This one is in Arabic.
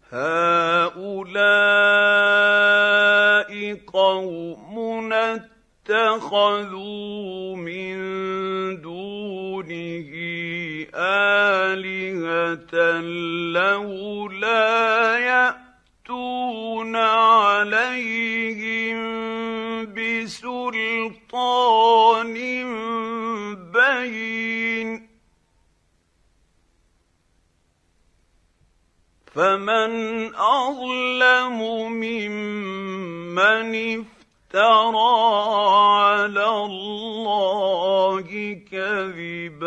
هَٰؤُلَاءِ قَوْمُنَا اتَّخَذُوا مِن دُونِهِ آلِهَةً لَّوْلَا يَأْتُونَ عَلَيْهِم بِسُلْطَانٍ بَيِّنٍ فَمَنْ أَظْلَمُ مِمَّنِ افْتَرَىٰ عَلَى اللَّهِ كَذِبًا